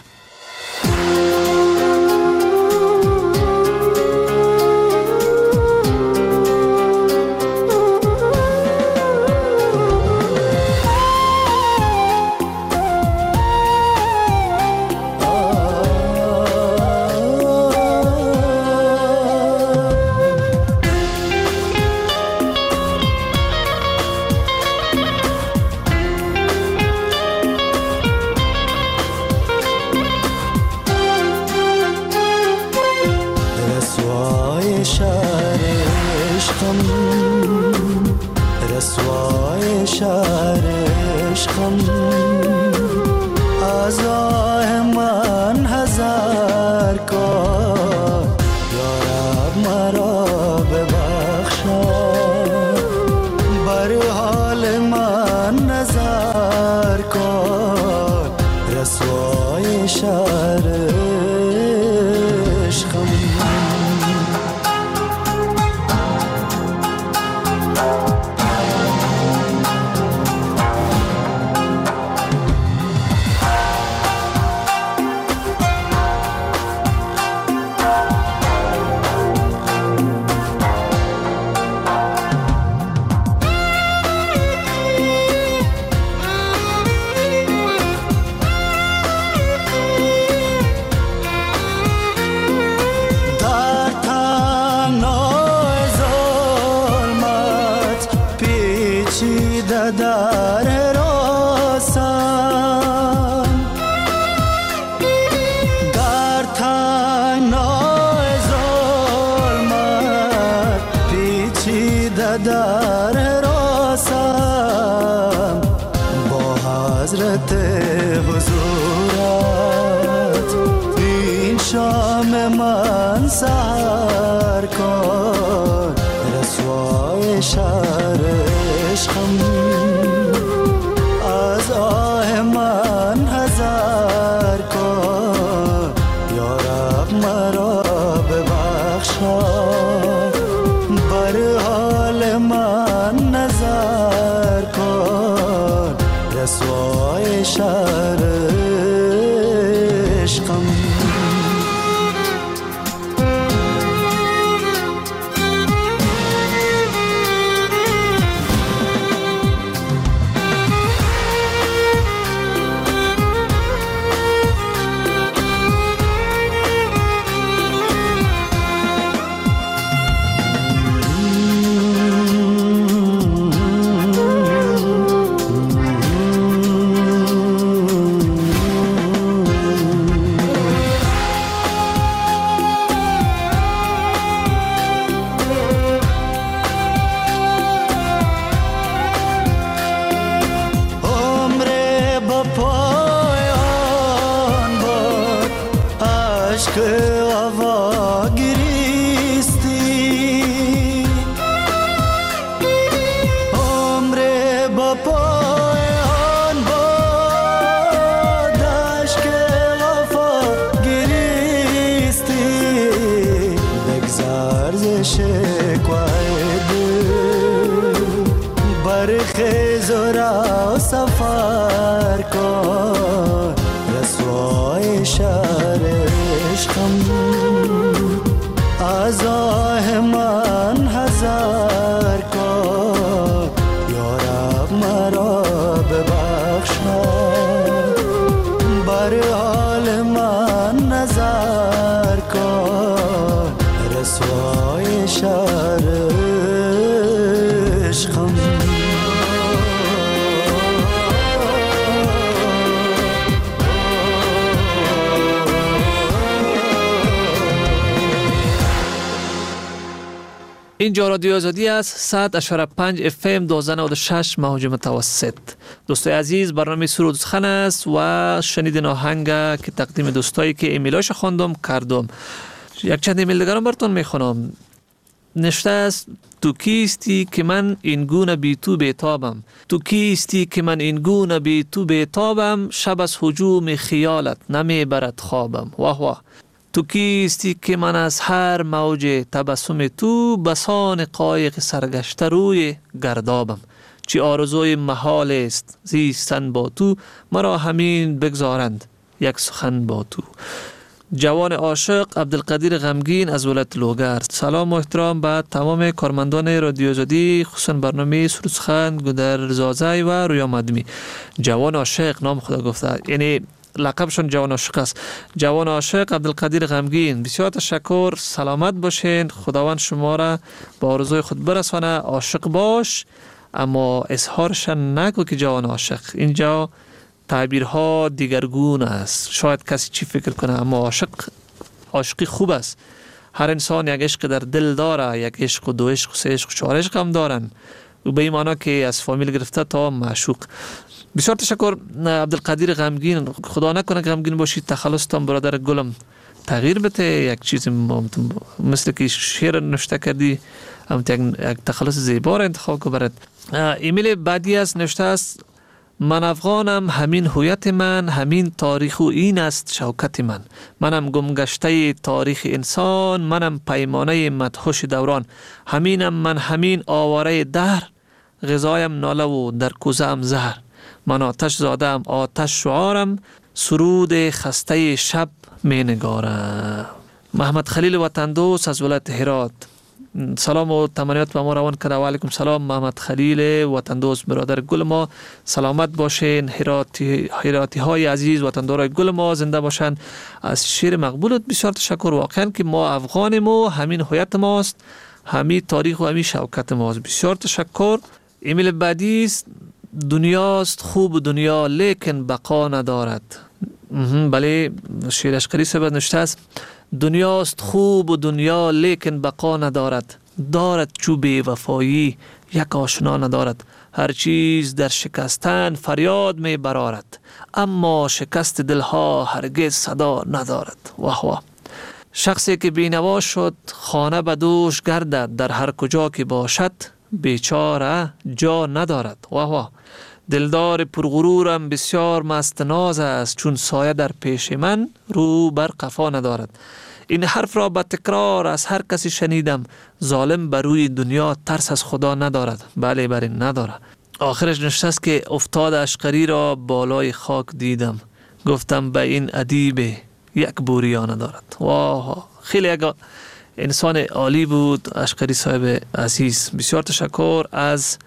اینجا رادیو آزادی است. صد اشاره پنج اف ام دوازده نود و شش موج متوسط. دوستای عزیز، برنامه سرود سخن است و شنیدین آهنگ که تقدیم دوستایی که ایمیلاش خواندم کردم. یک چند ایمیل دیگرم براتون میخونم. نشته است: تو کیستی که من این گونه بی تو بیتابم، تو کیستی که من این گونه بی تو بیتابم، شب از هجوم خیالت نمیبرد خوابم. واه واه. تو کیستی که من از هر موج تبسم تو، بسان قایق سرگشته روی گردابم. چی آرزوی محال است زیستن با تو، مرا همین بگذارند یک سخن با تو. جوان عاشق عبدالقدیر غمگین از ولایت لوگر. سلام و احترام به تمام کارمندان رادیو آزادی، خصوصا برنامه سرود سخن گودر زازای و رویا مدمی. جوان عاشق نام خدا گفته، یعنی لقبشون جوان عاشق است. جوان عاشق عبدالقدیر غمگین، بسیار تشکر، سلامت باشین، خداوند شما را با آرزوی خود برسانه. عاشق باش اما اظهارش نگو که جوان عاشق. اینجا تعبیرها دیگرگون است، شاید کسی چی فکر کنه، اما عاشق، عاشقی خوب است. هر انسان یک عشق در دل داره، یک عشق و دو عشق و سه عشق و چهار عشق هم دارن، و به این معنی که از فامیل گرفته تا معشوق. بسیار تشکر عبدالقدیر غمگین، خدا نکنه غمگین باشید، تخلصتان برادر گلم تغییر بده، یک چیز مثل که شعر نوشته کردی هم یک تخلص زیبا را انتخاب کو برد. ایمیل بعدی از نوشته است: من افغانم، همین هویت من، همین تاریخ و این است شوکت من. منم گمگشته تاریخ انسان، منم پیمانه مدهوش دوران. همینم من، همین آواره در، غذایم ناله و در کوزه‌ام زهر. من آتش زادم، آتش شعارم، سرود خسته شب می نگارم. محمد خلیل وطن دوست از ولایت هرات. سلام و تمنیات به ما روان کرده. و علیکم سلام محمد خلیل وطن دوست برادر گل ما، سلامت باشین. هراتی هراتی های عزیز وطندار گل ما زنده باشن. از شعر مقبولت بسیار تشکر. واقعا که ما افغانیم و همین هویت ماست، همین تاریخ و همین شوکت ماست. بسیار تشکر. ایمیل بعدی است: دنیاست خوب دنیا لیکن بقا ندارد. بله، شعر اشقری صاحب نوشته است: دنیاست خوب و دنیا لیکن بقا ندارد، دارد چو بی وفایی یک آشنا ندارد. هر چیز در شکستن فریاد می برارد، اما شکست دلها هرگز صدا ندارد. واه واه. شخصی که بینوا شد خانه به دوش گردد، در هر کجا که باشد بیچاره جا ندارد. واه واه. دلدار پرغرورم بسیار مست ناز است، چون سایه در پیش من رو بر قفا ندارد. این حرف را به تکرار از هر کسی شنیدم، ظالم بر روی دنیا ترس از خدا ندارد. بله بله ندارد. آخرش نشته است که افتاد اشقری را بالای خاک دیدم، گفتم به این ادیب یک بوریا ندارد. واه، خیلی یک انسان عالی بود اشقری صاحب عزیز. بسیار تشکر از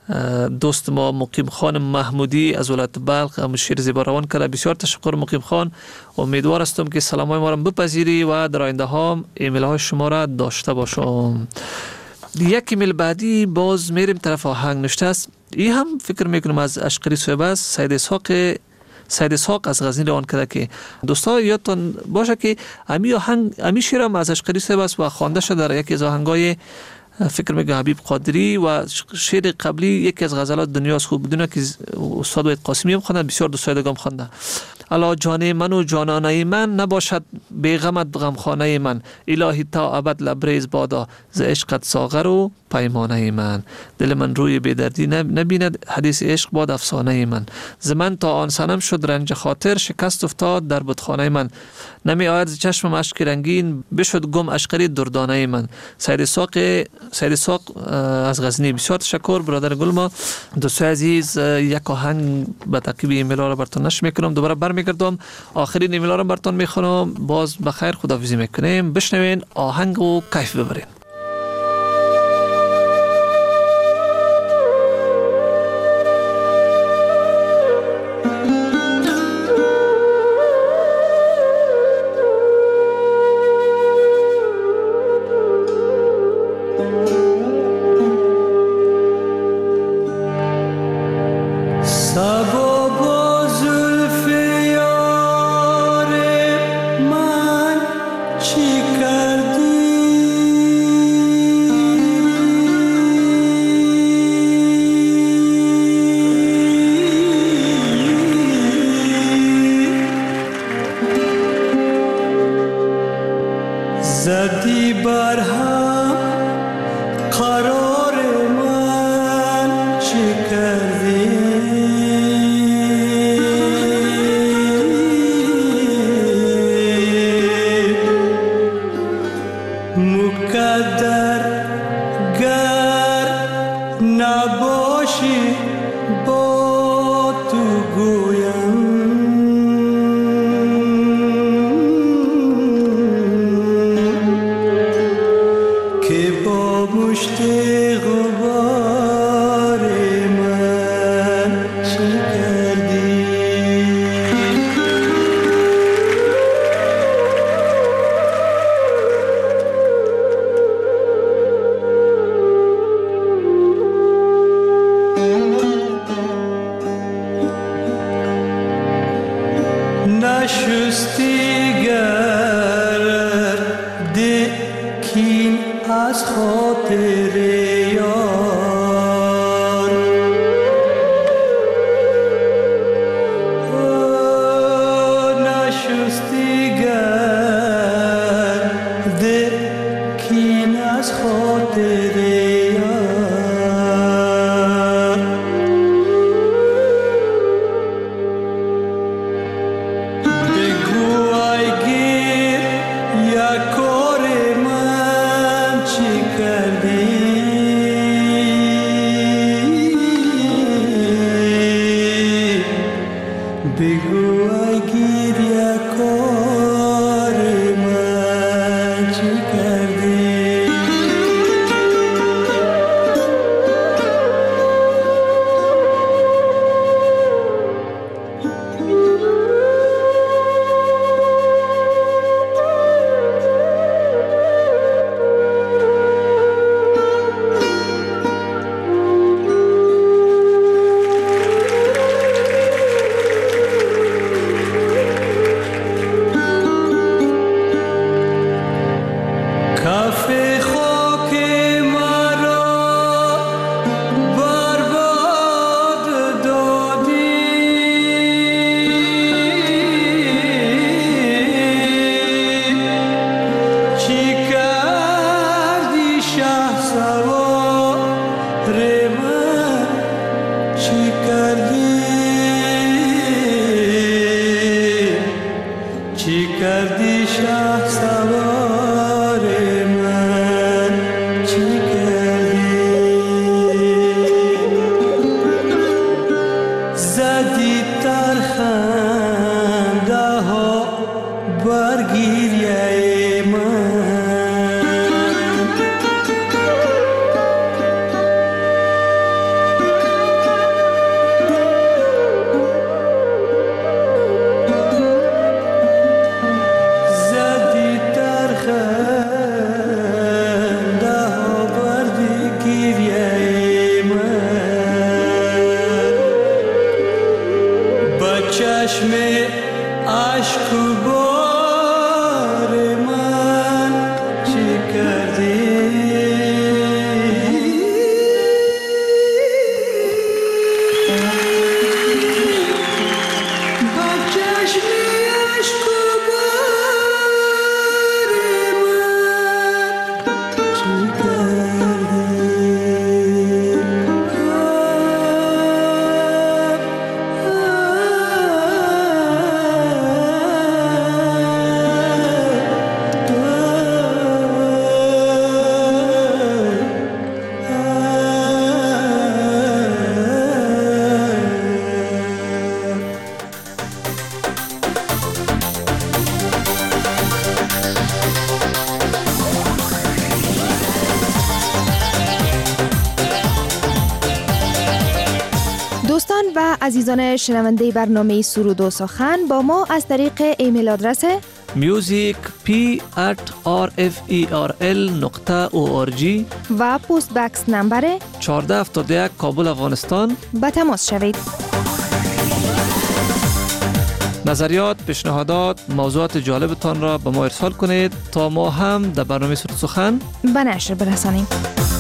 دوست ما مقیم خان محمودی از ولایت بلخ، هم شعر زیبا روان کرده. بسیار تشکر مقیم خان. امیدوار هستم که سلامای ما را بپذیری و در آینده ها ایمیل های شما را داشته باشم. یک ایمیل بعدی باز میریم طرف آهنگ. نوشته است، این هم فکر میکنم از اشقری صاحب است، سید اسحاق سید اسحاق از غزنی روان کرده که دوستا یادتون باشه که امی آهنگ امی شعر هم از اشقری صاحب است و خوانده شده در یکی از آهنگای فکر میگم حبیب قادری، و شعر قبلی یکی از غزلات دنیاست خوب دنیا که استاد وحید قاسمی هم خوانده، بسیار دوستای دیگه هم خوانده. الا جان من و جانانه من، نباشد بیغمت غمخانه من. الهی تا ابد لبریز بادا، ز عشقت ساغر و پیمانه من. دل من روی بیدردی نبیند، حدیث عشق باد افسانه من. ز من تا آن سنم شد رنج خاطر، شکست افتاد در بتخانه من. نمی آید ز چشمم اشک رنگین، بشد گم اشقری دردانه من. سید اسحاق سید اسحاق از غزنی. بسیار تشکر برادر گل ما. دوستای عزیز، یک آهنگ به ترکیب ایمیل را براتون نشر میکنم، دوباره برمیگردم آخرین ایمیل را براتون میخونم، باز بخیر خداحافظی میکنیم. بشنوین آهنگ و کیف ببرین. چی کردی زدی بر هم قرار من چه کردی مقدر گر نباشی با تو گویم که با مشت غبار من چه کردی نشستی گرد کین از خاطر یار نشستی گرد کین از خاطر یار بگو ای گیر یک کار من چی کردی بگو ای گیر یک کار من چی کردی کف خاک مرا برباد دادی چی کردی شهسوار من چی کردی چی کردی شهسوار من چی کردی زدی ترخنده ها بر گریه من زدی ترخنده ها بر گریه من با چشم عشق و بار من چی کردی با چشم عشق و بار من چی دوستان و عزیزان شنونده برنامه سرود و سخن با ما از طریق ایمیل آدرس music p at r f e r l نقطه او آر جی و پست بکس نمبر چهارده هفتاد و یک کابل افغانستان به تماس شوید. نظریات، پیشنهادات، موضوعات جالبتان را به ما ارسال کنید تا ما هم در برنامه سرود و سخن به نشر برسانیم.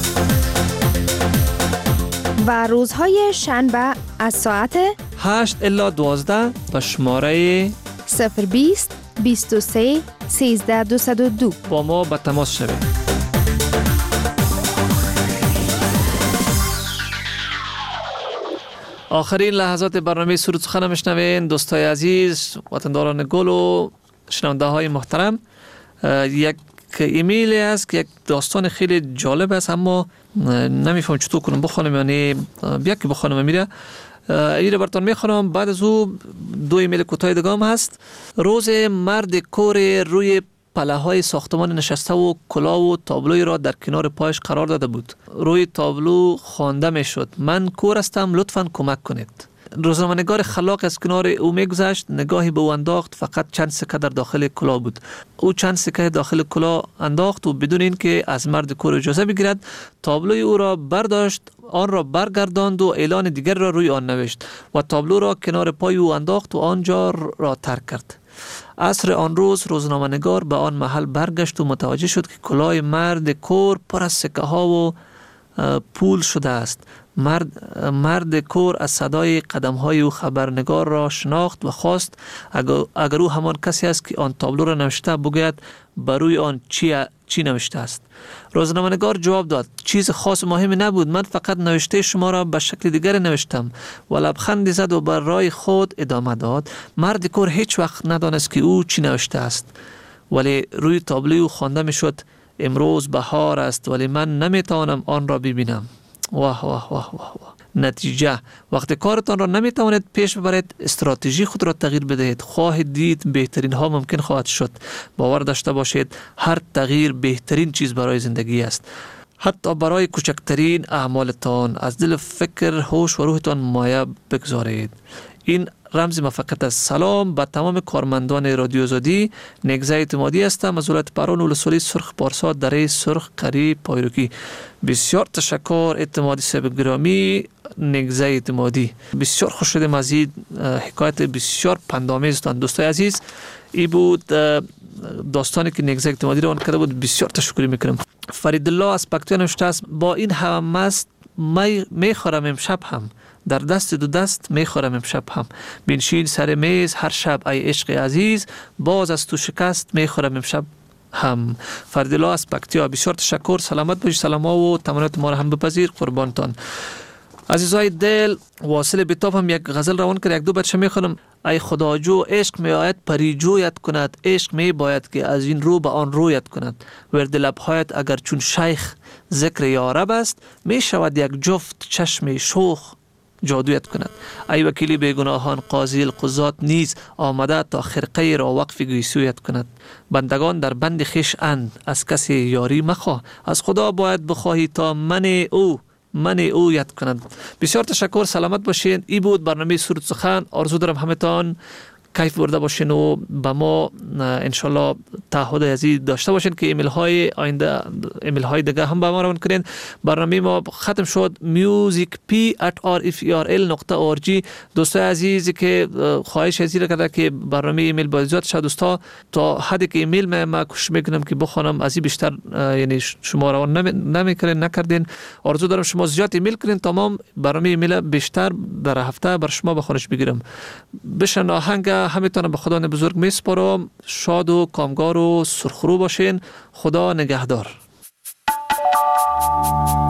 و روزهای شنبه از ساعت هشت الی دوازده به شماره صفر بیست بیست و سه سیزده دویست و دو. با ما به تماس شوید. آخرین لحظات برنامه سرود سخن میشنوین. دوستای عزیز، وطنداران گل و شنونده های محترم، یک ایمیل است که یک داستان خیلی جالب است، اما نمیفهم چطور کنم بخونم، یعنی بیا که بخونم میره ایره براتون میخونم. بعد از او دو ایمیل کوتاه دیگه هم هست. روز مرد کور روی پله های ساختمان نشسته و کلاه و تابلوی را در کنار پایش قرار داده بود. روی تابلو خوانده می شد: من کور هستم، لطفاً کمک کنید. روزنامه‌نگار خلاق از کنار او میگذشت، نگاهی به او انداخت. فقط چند سکه در داخل کلاه بود. او چند سکه داخل کلاه انداخت و بدون اینکه از مرد کور اجازه بگیرد، تابلوی او را برداشت، آن را برگرداند و اعلان دیگر را روی آن نوشت و تابلو را کنار پای او انداخت و آنجا را ترک کرد. عصر آن روز روزنامه‌نگار به آن محل برگشت و متوجه شد که کلاه مرد کور پر از سکه ها و پول شده است. مرد مرد کور از صدای قدم های او خبرنگار را شناخت و خواست اگر, اگر او همان کسی است که آن تابلو را نوشته، بگوید بر روی آن چی چی نوشته است. روزنامه‌نگار جواب داد: چیز خاص مهمی نبود، من فقط نوشته شما را به شکل دیگر نوشتم. و لبخندی زد و بر راه خود ادامه داد. مرد کور هیچ وقت ندانست که او چی نوشته است، ولی روی تابلو او خوانده میشد: امروز بهار است ولی من نمیتوانم آن را ببینم. واه واه واه واه واه. نتیجه: وقتی کارتان را نمیتوانید پیش ببرید، استراتژی خود را تغییر بدهید. خواهید دید بهترین ها ممکن خواهد شد. باور داشته باشید هر تغییر بهترین چیز برای زندگی است. حتی برای کوچکترین اعمالتان از دل فکر، هوش و روحتان مایه بگذارید. این رمز موفقیت است. سلام به تمام کارمندان رادیو آزادی. نگزه اعتمادی هستم از ولایت پارون ولسوالی سرخ پارسا دره سرخ قریب پایروکی. بسیار تشکر اعتمادی صاحب گرامی. نگزه اعتمادی بسیار خوش شدم از این حکایت بسیار پندآمیزتان. دوستای عزیز، این بود داستانی که نگزه اعتمادی رو آن کرده بود. بسیار تشکر میکنم. فرید الله از پکتیا نوشته است: با این هم مست می میخورم امشب هم، در دست دو دست میخورم امشب هم. بنشین سر میز هر شب ای عشق عزیز، باز از تو شکست میخورم امشب هم. فرید الله از پکتیا، بسیار تشکر. سلامت باشید. سلام ها و تمنیات ما را هم بپذیر. قربانتان. عزیزای دل، واصل بیتاب هم یک غزل روان کرد، یک دو بچه میخونم. ای خداجو عشق می آید پریجویت کند، عشق می باید که از این رو به آن رویت کند. ورد لبهایت اگر چون شیخ ذکر یارب است، می شود یک جفت چشم شوخ جادویت کند. ای وکیلی بیگناهان قاضی القضات نیز آمده تا خرقه را وقف گیسویت کند. بندگان در بند خیش اند، از کسی یاری مخواه، از خدا باید بخواهی تا من او من او یاد کند. بسیار تشکر. سلامت باشین. ای بود برنامه سرود سخن. آرزو دارم همتان کیف برده باشین و با ما انشالله تعهد عزیز داشته باشین که ایمیل های آینده ایمیل های دیگه هم با ما روان کنین. برنامه ما ختم شد. music p at r f e r l dot o r g. دوستای عزیزی که خواهش ازیر کرده که برنامه ایمیل با اجازه شد دوستا تا حدی که ایمیل ما ما کوشش میکنم که بخونم، از این بیشتر یعنی شما رو نمیکنین نکردین. آرزو دارم شما زیاد ایمیل کنین تمام برنامه ایمیل بیشتر در هفته بر شما بخونش بگیرم. بشن آهنگ همتون به خدا بزرگ میسپارم. شاد و کامگار و سرخرو باشین. خدا نگهدار.